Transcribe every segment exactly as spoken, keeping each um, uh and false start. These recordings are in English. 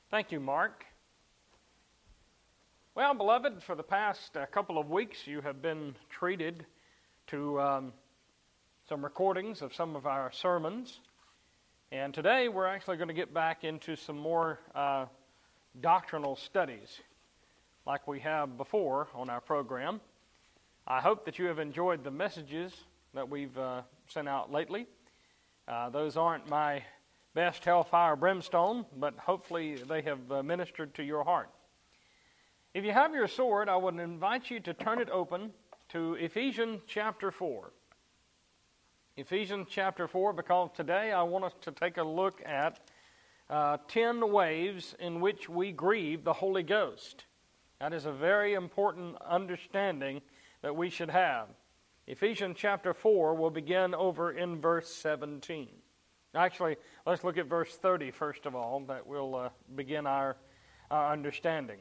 Thank you, Mark. Well, beloved, for the past uh, couple of weeks, you have been treated to um, some recordings of some of our sermons. And today, we're actually going to get back into some more uh, doctrinal studies like we have before on our program. I hope that you have enjoyed the messages that we've uh, sent out lately. Uh, those aren't my best hellfire brimstone, but hopefully they have uh, ministered to your heart. If you have your sword, I would invite you to turn it open to Ephesians chapter four. Ephesians chapter four, because today I want us to take a look at uh, ten ways in which we grieve the Holy Ghost. That is a very important understanding that we should have. Ephesians chapter four will begin over in verse seventeen. Actually, let's look at verse thirty first of all. That will uh, begin our, our understanding.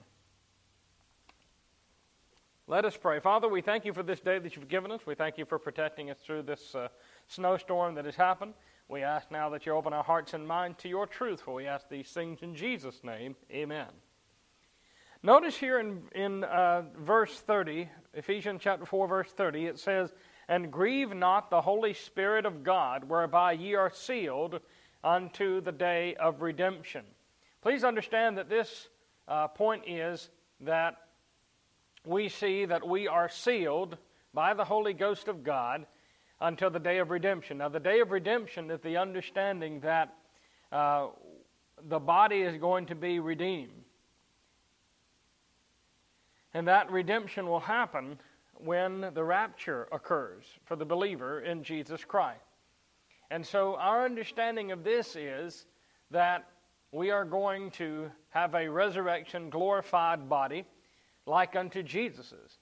Let us pray. Father, we thank you for this day that you've given us. We thank you for protecting us through this uh, snowstorm that has happened. We ask now that you open our hearts and minds to your truth, for we ask these things in Jesus' name. Amen. Notice here in, in uh, verse thirty, Ephesians chapter four, verse thirty, it says, "And grieve not the Holy Spirit of God, whereby ye are sealed unto the day of redemption." Please understand that this uh, point is that we see that we are sealed by the Holy Ghost of God until the day of redemption. Now, the day of redemption is the understanding that uh, the body is going to be redeemed. And that redemption will happen when the rapture occurs for the believer in Jesus Christ. And so our understanding of this is that we are going to have a resurrection, glorified body like unto Jesus's.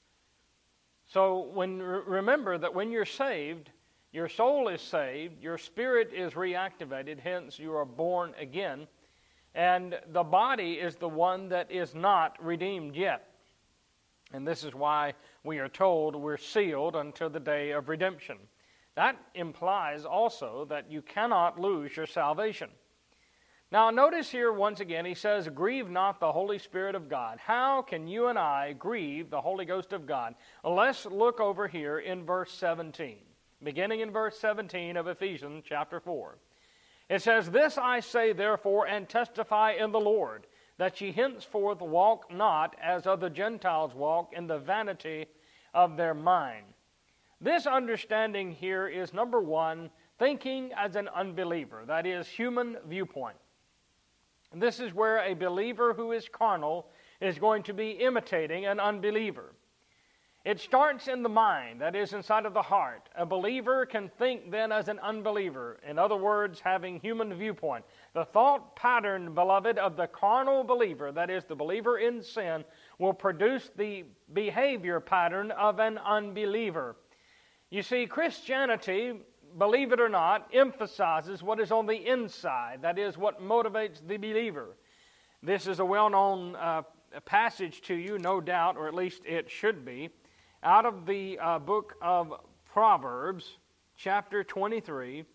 So when remember that when you're saved, your soul is saved, your spirit is reactivated, hence you are born again, and the body is the one that is not redeemed yet. And this is why we are told we're sealed until the day of redemption. That implies also that you cannot lose your salvation. Now notice here once again, he says, "Grieve not the Holy Spirit of God." How can you and I grieve the Holy Ghost of God? Well, let's look over here in verse seventeen. Beginning in verse seventeen of Ephesians chapter four. It says, "This I say therefore, and testify in the Lord, that ye henceforth walk not as other Gentiles walk, in the vanity of their mind." This understanding here is, number one, thinking as an unbeliever. That is, human viewpoint. And this is where a believer who is carnal is going to be imitating an unbeliever. It starts in the mind, that is, inside of the heart. A believer can think then as an unbeliever. In other words, having human viewpoint. The thought pattern, beloved, of the carnal believer, that is, the believer in sin, will produce the behavior pattern of an unbeliever. You see, Christianity, believe it or not, emphasizes what is on the inside. That is, what motivates the believer. This is a well-known uh, passage to you, no doubt, or at least it should be, out of the uh, book of Proverbs, chapter twenty-three,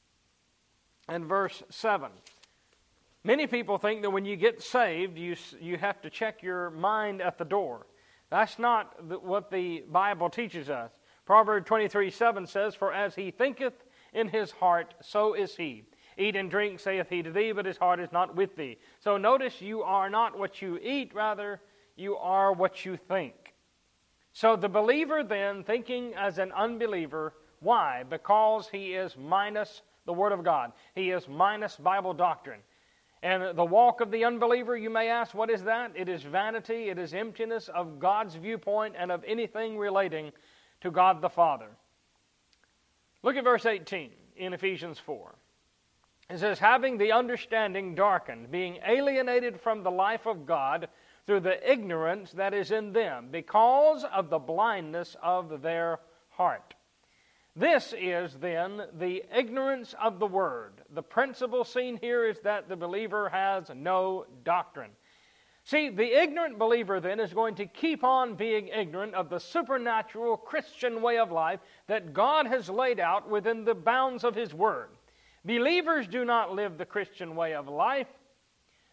and verse seven. Many people think that when you get saved, you, you have to check your mind at the door. That's not the, what the Bible teaches us. Proverbs twenty-three, seven says, "For as he thinketh in his heart, so is he. Eat and drink, saith he to thee, but his heart is not with thee." So notice, you are not what you eat, rather, you are what you think. So the believer then, thinking as an unbeliever, why? Because he is minus the Word of God. He is minus Bible doctrine. And the walk of the unbeliever, you may ask, what is that? It is vanity, it is emptiness of God's viewpoint and of anything relating to God the Father. Look at verse eighteen in Ephesians four. It says, "Having the understanding darkened, being alienated from the life of God through the ignorance that is in them, because of the blindness of their heart." This is then the ignorance of the Word. The principle seen here is that the believer has no doctrine. See, the ignorant believer then is going to keep on being ignorant of the supernatural Christian way of life that God has laid out within the bounds of His Word. Believers do not live the Christian way of life.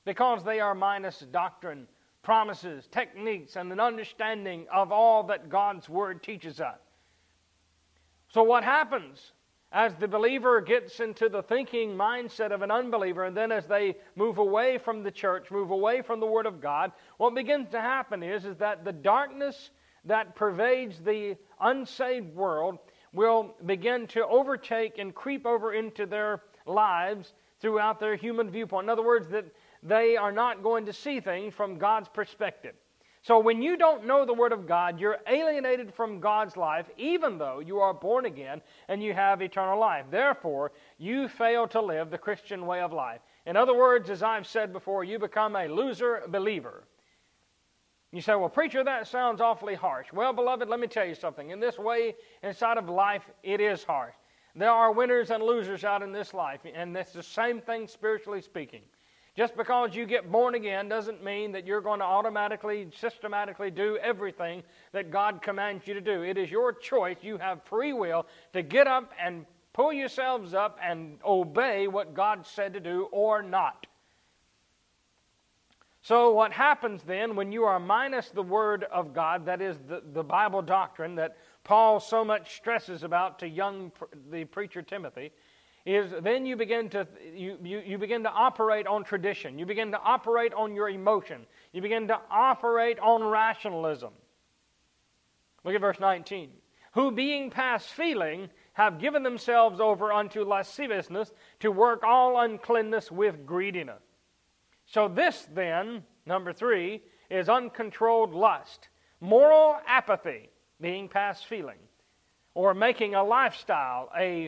because they are minus doctrine, promises, techniques, and an understanding of all that God's Word teaches us. So what happens as the believer gets into the thinking mindset of an unbeliever, and then as they move away from the church, move away from the Word of God, what begins to happen is, is that the darkness that pervades the unsaved world will begin to overtake and creep over into their lives throughout their human viewpoint. In other words, that they are not going to see things from God's perspective. So when you don't know the Word of God, you're alienated from God's life, even though you are born again and you have eternal life. Therefore, you fail to live the Christian way of life. In other words, as I've said before, you become a loser believer. You say, well, preacher, that sounds awfully harsh. Well, beloved, let me tell you something. In this way, inside of life, it is harsh. There are winners and losers out in this life, and it's the same thing spiritually speaking. Just because you get born again doesn't mean that you're going to automatically, systematically do everything that God commands you to do. It is your choice. You have free will to get up and pull yourselves up and obey what God said to do or not. So what happens then when you are minus the Word of God, that is the, the Bible doctrine that Paul so much stresses about to young the preacher Timothy, is then you begin to you, you, you begin to operate on tradition. You begin to operate on your emotion. You begin to operate on rationalism. Look at verse nineteen. Who being past feeling have given themselves over unto lasciviousness to work all uncleanness with greediness. So this then, number three, is uncontrolled lust. Moral apathy, being past feeling. Or making a lifestyle, a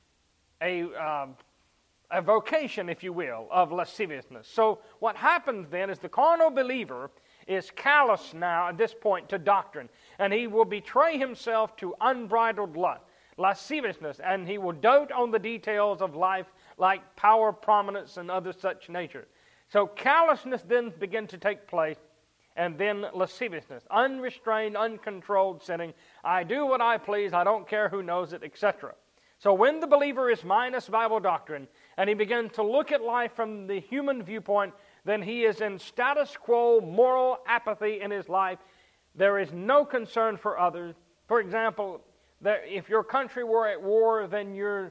A, um, a vocation, if you will, of lasciviousness. So what happens then is the carnal believer is callous now at this point to doctrine, and he will betray himself to unbridled lust, lasciviousness, and he will dote on the details of life like power, prominence, and other such nature. So callousness then begins to take place, and then lasciviousness, unrestrained, uncontrolled sinning. I do what I please, I don't care who knows it, et cetera. So when the believer is minus Bible doctrine and he begins to look at life from the human viewpoint, then he is in status quo moral apathy in his life. There is no concern for others. For example, that if your country were at war, then you're,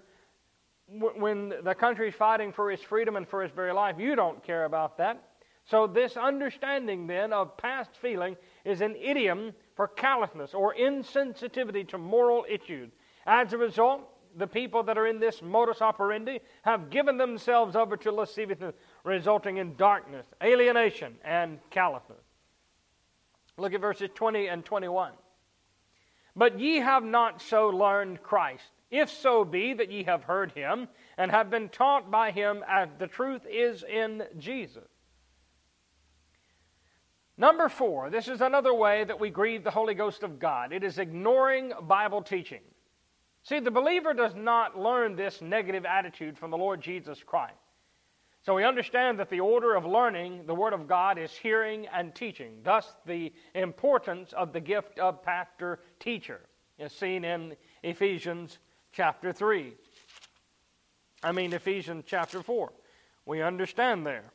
when the country is fighting for its freedom and for its very life, you don't care about that. So this understanding then of past feeling is an idiom for callousness or insensitivity to moral issues. As a result, the people that are in this modus operandi have given themselves over to lasciviousness, resulting in darkness, alienation, and callousness. Look at verses twenty and twenty-one. But ye have not so learned Christ, if so be that ye have heard him, and have been taught by him as the truth is in Jesus. Number four, this is another way that we grieve the Holy Ghost of God. It is ignoring Bible teaching. See, the believer does not learn this negative attitude from the Lord Jesus Christ. So we understand that the order of learning the Word of God is hearing and teaching. Thus, the importance of the gift of pastor-teacher is seen in Ephesians chapter three. I mean, Ephesians chapter four. We understand there.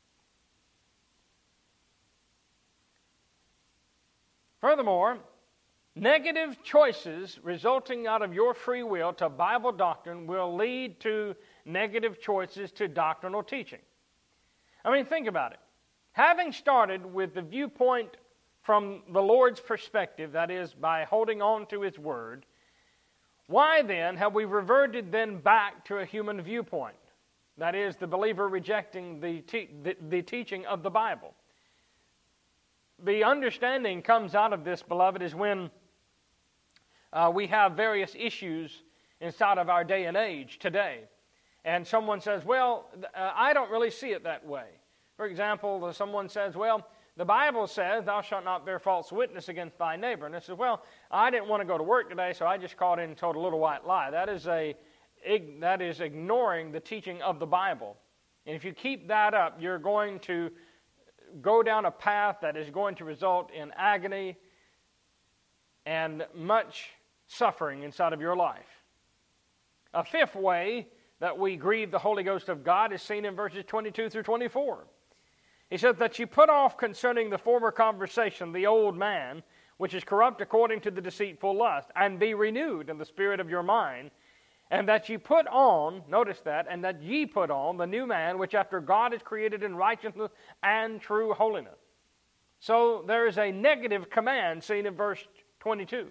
Furthermore, negative choices resulting out of your free will to Bible doctrine will lead to negative choices to doctrinal teaching. I mean, think about it. Having started with the viewpoint from the Lord's perspective, that is, by holding on to His Word, why then have we reverted then back to a human viewpoint? That is, the believer rejecting the, te- the, the teaching of the Bible. The understanding comes out of this, beloved, is when Uh, we have various issues inside of our day and age today. And someone says, well, uh, I don't really see it that way. For example, someone says, well, the Bible says, thou shalt not bear false witness against thy neighbor. And I said, well, I didn't want to go to work today, so I just called in and told a little white lie. That is, a, that is ignoring the teaching of the Bible. And if you keep that up, you're going to go down a path that is going to result in agony and much suffering inside of your life. A fifth way that we grieve the Holy Ghost of God is seen in verses twenty-two through twenty-four. He says that you put off concerning the former conversation the old man, which is corrupt according to the deceitful lust, and be renewed in the spirit of your mind, and that ye put on, notice that, and that ye put on the new man, which after God is created in righteousness and true holiness. So there is a negative command seen in verse twenty-two.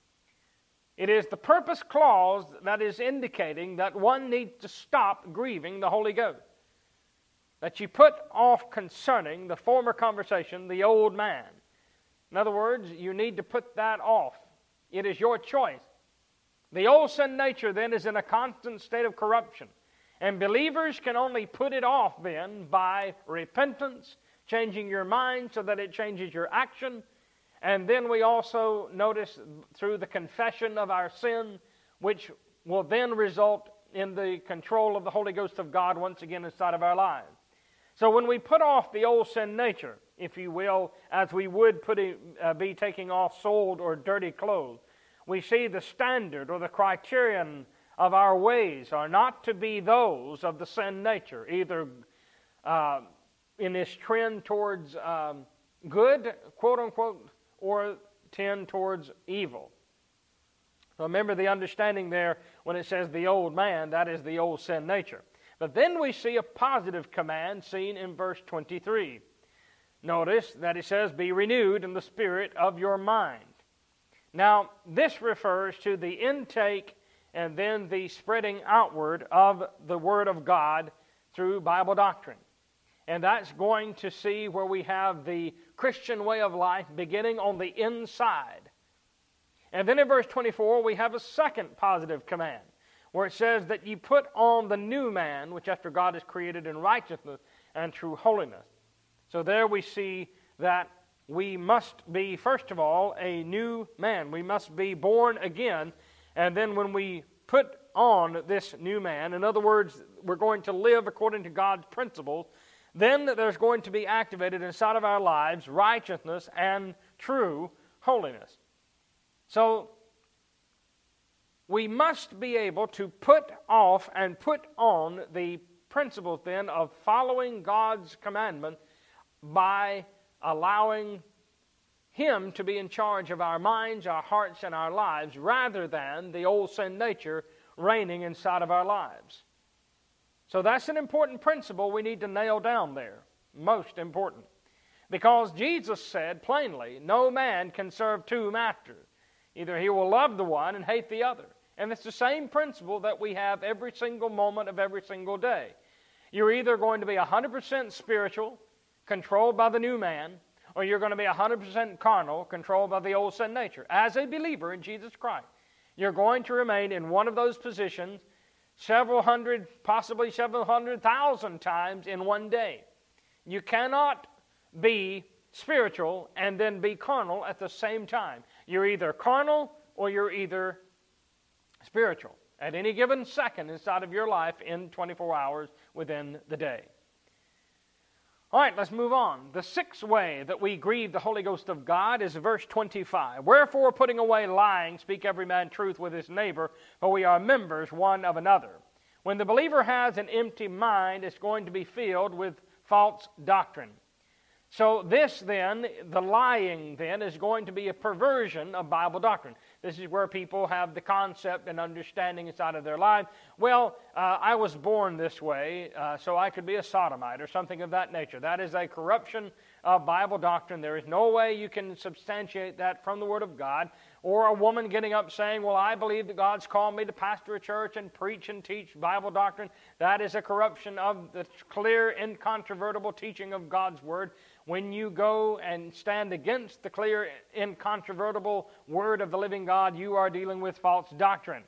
It is the purpose clause that is indicating that one needs to stop grieving the Holy Ghost. That you put off concerning the former conversation the old man. In other words, you need to put that off. It is your choice. The old sin nature then is in a constant state of corruption. And believers can only put it off then by repentance, changing your mind so that it changes your action. And then we also notice through the confession of our sin, which will then result in the control of the Holy Ghost of God once again inside of our lives. So when we put off the old sin nature, if you will, as we would put it, uh, be taking off soiled or dirty clothes, we see the standard or the criterion of our ways are not to be those of the sin nature, either uh, in this trend towards um, good, quote unquote, or tend towards evil. So remember the understanding there when it says the old man, that is the old sin nature. But then we see a positive command seen in verse twenty-three. Notice that it says, be renewed in the spirit of your mind. Now, this refers to the intake and then the spreading outward of the Word of God through Bible doctrine. And that's going to see where we have the Christian way of life beginning on the inside. And then in verse twenty-four, we have a second positive command, where it says that you put on the new man, which after God is created in righteousness and true holiness. So there we see that we must be, first of all, a new man. We must be born again. And then when we put on this new man, in other words, we're going to live according to God's principles, then there's going to be activated inside of our lives righteousness and true holiness. So we must be able to put off and put on the principles then of following God's commandment by allowing Him to be in charge of our minds, our hearts, and our lives, rather than the old sin nature reigning inside of our lives. So that's an important principle we need to nail down there. Most important. Because Jesus said plainly, no man can serve two masters. Either he will love the one and hate the other. And it's the same principle that we have every single moment of every single day. You're either going to be one hundred percent spiritual, controlled by the new man, or you're going to be one hundred percent carnal, controlled by the old sin nature. As a believer in Jesus Christ, you're going to remain in one of those positions several hundred, possibly several hundred thousand times in one day. You cannot be spiritual and then be carnal at the same time. You're either carnal or you're either spiritual at any given second inside of your life in twenty-four hours within the day. All right, let's move on. The sixth way that we grieve the Holy Ghost of God is verse twenty-five. Wherefore, putting away lying, speak every man truth with his neighbor, for we are members one of another. When the believer has an empty mind, it's going to be filled with false doctrine. So this then, the lying then, is going to be a perversion of Bible doctrine. This is where people have the concept and understanding inside of their life. Well, uh, I was born this way, uh, so I could be a sodomite or something of that nature. That is a corruption of Bible doctrine. There is no way you can substantiate that from the Word of God. Or a woman getting up saying, well, I believe that God's called me to pastor a church and preach and teach Bible doctrine. That is a corruption of the clear, incontrovertible teaching of God's Word. When you go and stand against the clear, incontrovertible Word of the living God, you are dealing with false doctrine.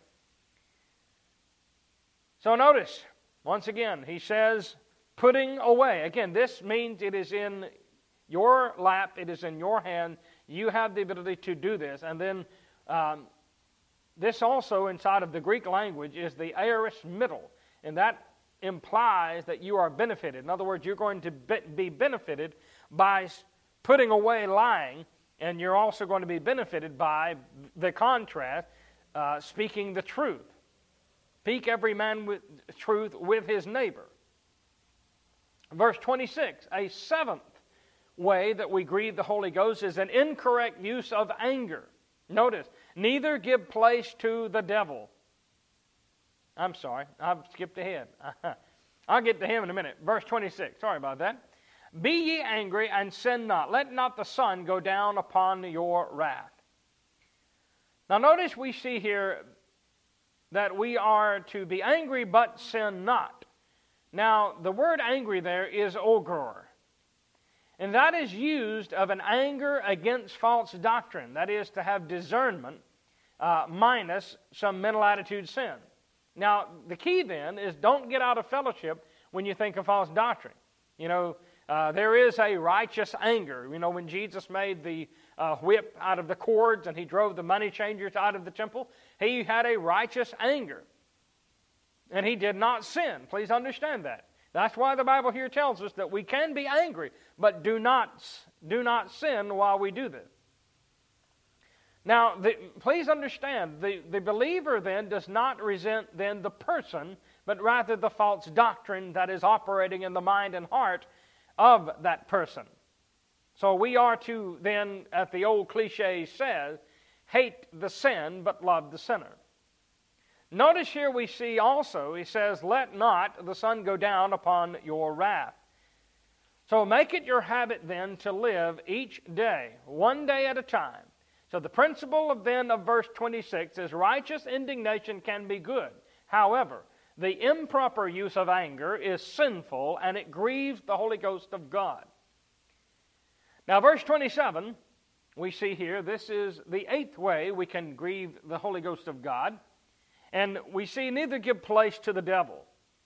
So notice, once again, he says, putting away. Again, this means it is in your lap, it is in your hand. You have the ability to do this. And then um, this also inside of the Greek language is the aorist middle. And that implies that you are benefited. In other words, you're going to be benefited by putting away lying, and you're also going to be benefited by the contrast, uh, speaking the truth. Speak every man with truth with his neighbor. Verse twenty-six, a seventh way that we grieve the Holy Ghost is an incorrect use of anger. Notice, neither give place to the devil. I'm sorry, I've skipped ahead. I'll get to him in a minute. Verse twenty-six, sorry about that. Be ye angry and sin not. Let not the sun go down upon your wrath. Now notice we see here that we are to be angry but sin not. Now the word angry there is ogor. And that is used of an anger against false doctrine. That is to have discernment uh, minus some mental attitude sin. Now, the key then is don't get out of fellowship when you think of false doctrine. You know, uh, there is a righteous anger. You know, when Jesus made the uh, whip out of the cords and he drove the money changers out of the temple, he had a righteous anger. And he did not sin. Please understand that. That's why the Bible here tells us that we can be angry, but do not, do not sin while we do this. Now, the, please understand, the, the believer then does not resent then the person, but rather the false doctrine that is operating in the mind and heart of that person. So we are to then, as the old cliche says, hate the sin, but love the sinner. Notice here we see also, he says, let not the sun go down upon your wrath. So make it your habit then to live each day, one day at a time. So the principle of then of verse twenty-six is righteous indignation can be good. However, the improper use of anger is sinful and it grieves the Holy Ghost of God. Now verse twenty-seven, we see here, this is the eighth way we can grieve the Holy Ghost of God. And we see neither give place to the devil.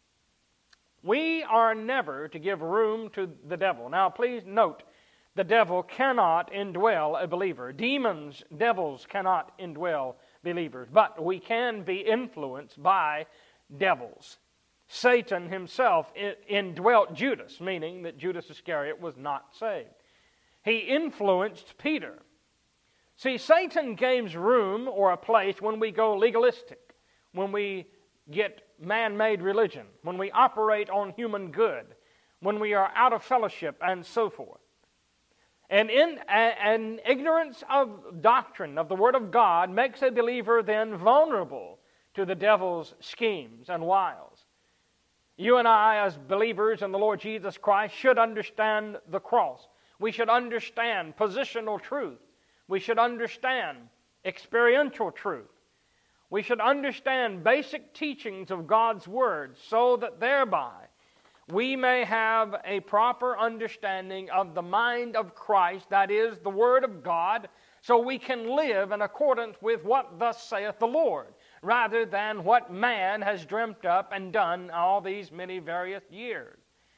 We are never to give room to the devil. Now please note, the devil cannot indwell a believer. Demons, devils cannot indwell believers. But we can be influenced by devils. Satan himself indwelt Judas, meaning that Judas Iscariot was not saved. He influenced Peter. See, Satan gains room or a place when we go legalistic, when we get man-made religion, when we operate on human good, when we are out of fellowship, and so forth. And in an ignorance of doctrine, of the Word of God, makes a believer then vulnerable to the devil's schemes and wiles. You and I, as believers in the Lord Jesus Christ, should understand the cross. We should understand positional truth. We should understand experiential truth. We should understand basic teachings of God's Word so that thereby we may have a proper understanding of the mind of Christ, that is, the Word of God, so we can live in accordance with what thus saith the Lord, rather than what man has dreamt up and done all these many various years.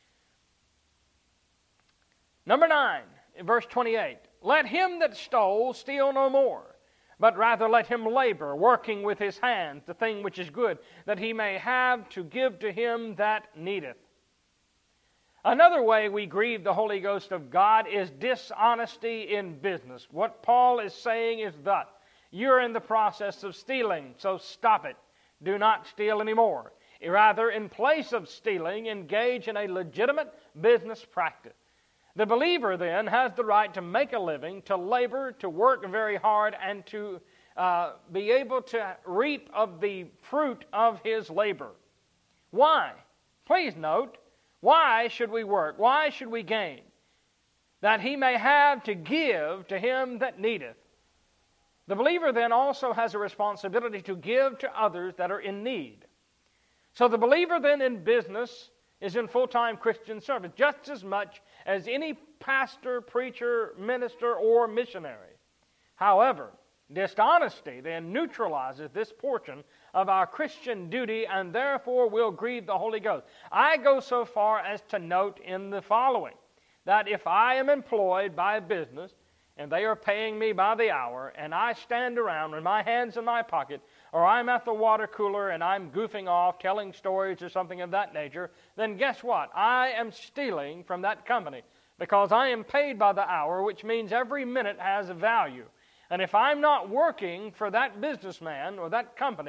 Number nine, verse twenty-eight, let him that stole steal no more, but rather let him labor, working with his hands the thing which is good, that he may have to give to him that needeth. Another way we grieve the Holy Ghost of God is dishonesty in business. What Paul is saying is thus: you're in the process of stealing, so stop it. Do not steal anymore. Rather, in place of stealing, engage in a legitimate business practice. The believer then has the right to make a living, to labor, to work very hard, and to uh, be able to reap of the fruit of his labor. Why? Please note, why should we work? Why should we gain? That he may have to give to him that needeth. The believer then also has a responsibility to give to others that are in need. So the believer then in business is in full-time Christian service, just as much as any pastor, preacher, minister, or missionary. However, dishonesty then neutralizes this portion of our Christian duty and therefore will grieve the Holy Ghost. I go so far as to note in the following, that if I am employed by a business and they are paying me by the hour and I stand around with my hands in my pocket, or I'm at the water cooler and I'm goofing off, telling stories or something of that nature, then guess what? I am stealing from that company because I am paid by the hour, which means every minute has a value. And if I'm not working for that businessman or that company,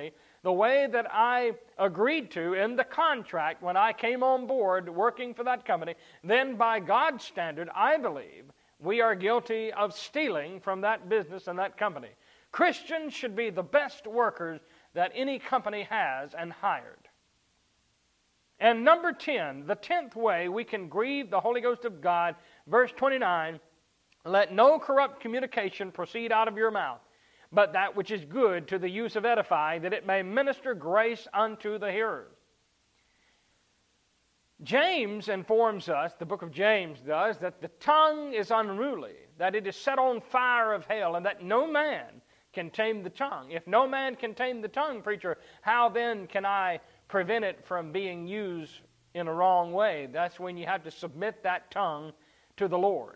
the way that I agreed to in the contract when I came on board working for that company, then by God's standard, I believe we are guilty of stealing from that business and that company. Christians should be the best workers that any company has and hired. And number ten, the tenth way we can grieve the Holy Ghost of God, verse twenty-nine, let no corrupt communication proceed out of your mouth, but that which is good to the use of edifying, that it may minister grace unto the hearers. James informs us, the book of James does, that the tongue is unruly, that it is set on fire of hell, and that no man can tame the tongue. If no man can tame the tongue, preacher, how then can I prevent it from being used in a wrong way? That's when you have to submit that tongue to the Lord.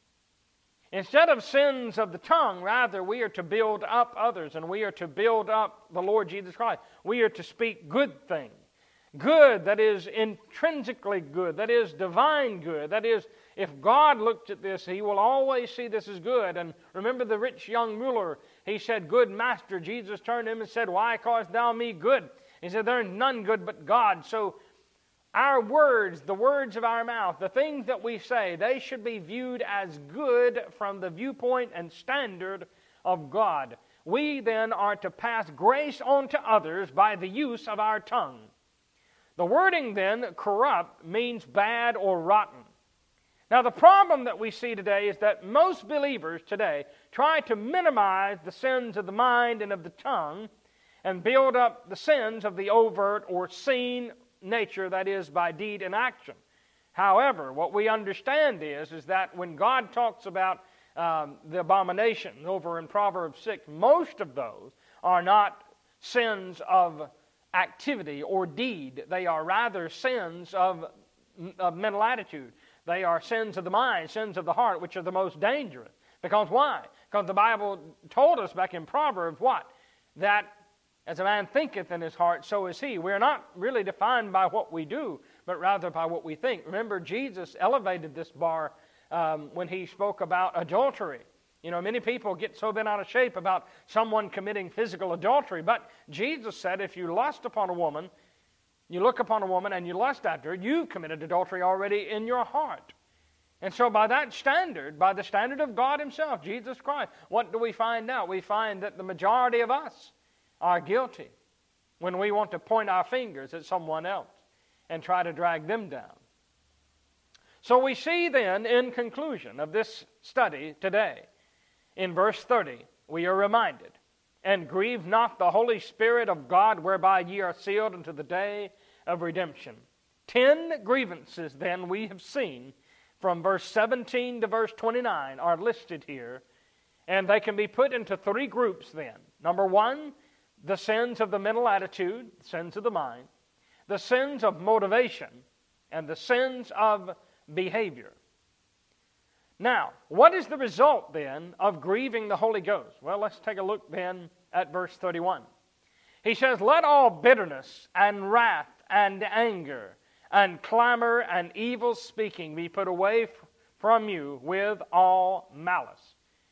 Instead of sins of the tongue, rather, we are to build up others, and we are to build up the Lord Jesus Christ. We are to speak good things. Good that is intrinsically good, that is divine good. That is, if God looked at this, He will always see this as good. And remember the rich young ruler, he said, "Good master." Jesus turned to him and said, "Why callest thou me good?" He said, "There is none good but God." So our words, the words of our mouth, the things that we say, they should be viewed as good from the viewpoint and standard of God. We then are to pass grace on to others by the use of our tongue. The wording then, corrupt, means bad or rotten. Now the problem that we see today is that most believers today try to minimize the sins of the mind and of the tongue and build up the sins of the overt or seen nature, that is, by deed and action. However, what we understand is, is that when God talks about um, the abomination over in Proverbs six, most of those are not sins of activity or deed. They are rather sins of, of mental attitude. They are sins of the mind, sins of the heart, which are the most dangerous. Because why? Because the Bible told us back in Proverbs what? That as a man thinketh in his heart, so is he. We're not really defined by what we do, but rather by what we think. Remember, Jesus elevated this bar um, when he spoke about adultery. You know, many people get so bent out of shape about someone committing physical adultery, but Jesus said if you lust upon a woman, you look upon a woman and you lust after her, you've committed adultery already in your heart. And so by that standard, by the standard of God Himself, Jesus Christ, what do we find out? We find that the majority of us are guilty when we want to point our fingers at someone else and try to drag them down. So we see then, in conclusion of this study today, in verse thirty, we are reminded, "And grieve not the Holy Spirit of God, whereby ye are sealed unto the day of redemption." Ten grievances then we have seen from verse seventeen to verse twenty-nine are listed here, and they can be put into three groups then. Number one, the sins of the mental attitude, sins of the mind, the sins of motivation, and the sins of behavior. Now, what is the result then of grieving the Holy Ghost? Well, let's take a look then at verse thirty-one. He says, "Let all bitterness and wrath and anger and clamor and evil speaking be put away f- from you with all malice."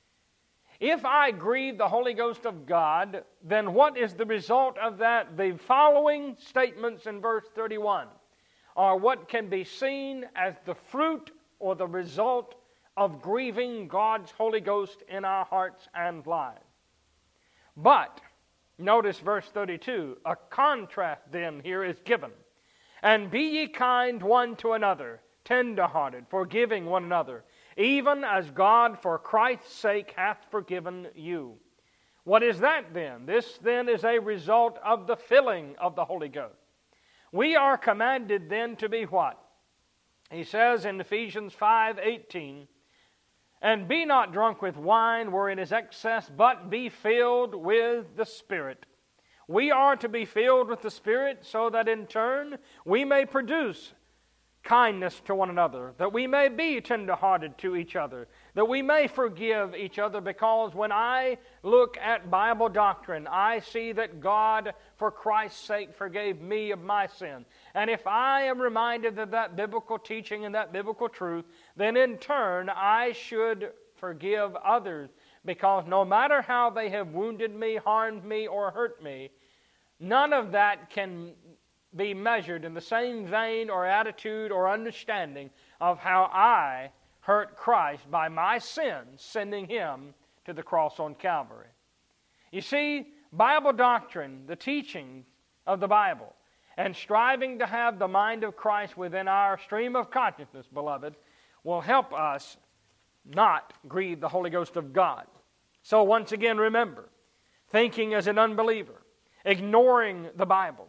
If I grieve the Holy Ghost of God, then what is the result of that? The following statements in verse thirty-one are what can be seen as the fruit or the result of grieving God's Holy Ghost in our hearts and lives. But, notice verse thirty-two, a contrast then here is given. "And be ye kind one to another, tender-hearted, forgiving one another, even as God for Christ's sake hath forgiven you." What is that then? This then is a result of the filling of the Holy Ghost. We are commanded then to be what? He says in Ephesians five eighteen, "And be not drunk with wine wherein is excess, but be filled with the Spirit." We are to be filled with the Spirit so that in turn we may produce kindness to one another, that we may be tender-hearted to each other, that we may forgive each other, because when I look at Bible doctrine, I see that God, for Christ's sake, forgave me of my sin. And if I am reminded of that biblical teaching and that biblical truth, then in turn I should forgive others, because no matter how they have wounded me, harmed me, or hurt me, none of that can be measured in the same vein or attitude or understanding of how I hurt Christ by my sins, sending Him to the cross on Calvary. You see, Bible doctrine, the teaching of the Bible, and striving to have the mind of Christ within our stream of consciousness, beloved, will help us not grieve the Holy Ghost of God. So once again, remember, thinking as an unbeliever, ignoring the Bible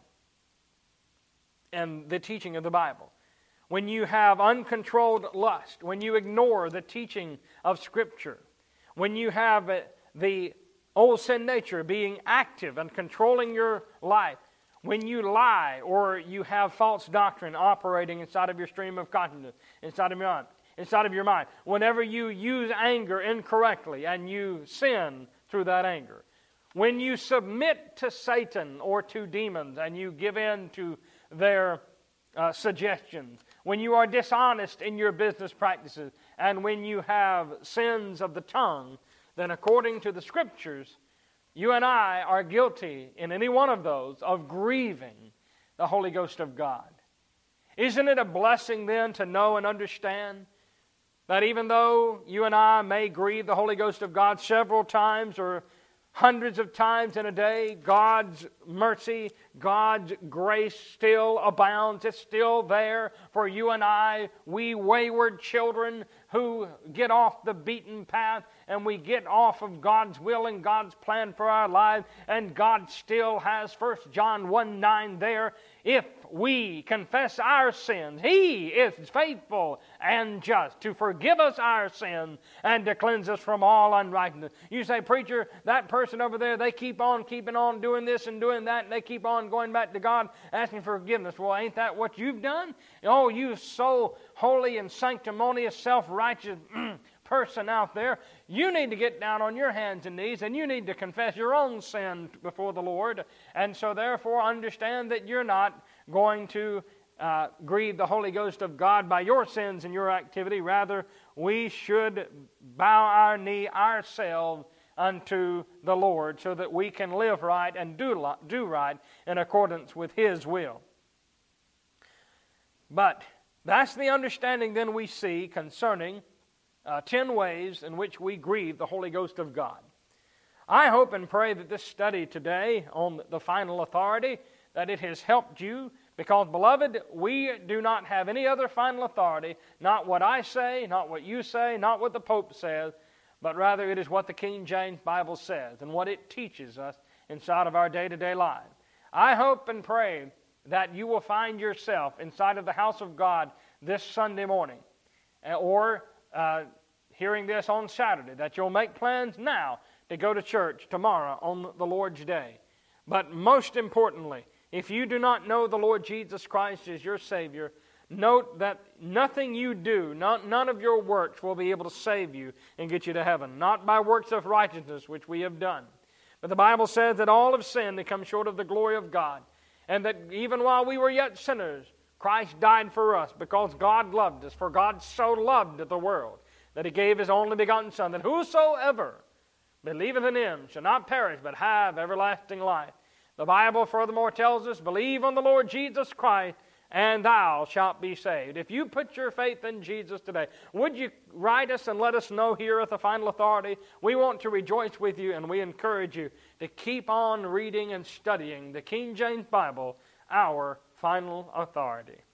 and the teaching of the Bible, when you have uncontrolled lust, when you ignore the teaching of Scripture, when you have the old sin nature being active and controlling your life, when you lie or you have false doctrine operating inside of your stream of consciousness, inside of your mind, inside of your mind, whenever you use anger incorrectly and you sin through that anger, when you submit to Satan or to demons and you give in to their uh, suggestions, when you are dishonest in your business practices, and when you have sins of the tongue, then according to the Scriptures, you and I are guilty in any one of those of grieving the Holy Ghost of God. Isn't it a blessing then to know and understand that even though you and I may grieve the Holy Ghost of God several times or hundreds of times in a day, God's mercy, God's grace still abounds. It's still there for you and I, we wayward children who get off the beaten path and we get off of God's will and God's plan for our lives, and God still has First John one nine there. If we confess our sins, He is faithful and just to forgive us our sins and to cleanse us from all unrighteousness. You say, preacher, that person over there, they keep on keeping on doing this and doing that, and they keep on going back to God asking for forgiveness. Well, ain't that what you've done? Oh, you so holy and sanctimonious, self-righteous person out there, you need to get down on your hands and knees and you need to confess your own sin before the Lord. And so therefore understand that you're not going to uh, grieve the Holy Ghost of God by your sins and your activity. Rather, we should bow our knee ourselves unto the Lord so that we can live right and do, do right in accordance with His will. But that's the understanding then we see concerning Uh, ten ways in which we grieve the Holy Ghost of God. I hope and pray that this study today on the final authority, that it has helped you, because, beloved, we do not have any other final authority, not what I say, not what you say, not what the Pope says, but rather it is what the King James Bible says and what it teaches us inside of our day-to-day lives. I hope and pray that you will find yourself inside of the house of God this Sunday morning, or Uh, hearing this on Saturday, that you'll make plans now to go to church tomorrow on the Lord's Day. But most importantly, if you do not know the Lord Jesus Christ as your Savior, note that nothing you do, not, none of your works will be able to save you and get you to heaven. Not by works of righteousness, which we have done. But the Bible says that all have sinned and come short of the glory of God. And that even while we were yet sinners, Christ died for us because God loved us. For God so loved the world that He gave His only begotten Son, that whosoever believeth in Him shall not perish but have everlasting life. The Bible furthermore tells us, believe on the Lord Jesus Christ and thou shalt be saved. If you put your faith in Jesus today, would you write us and let us know here at the Final Authority? We want to rejoice with you, and we encourage you to keep on reading and studying the King James Bible, our final authority.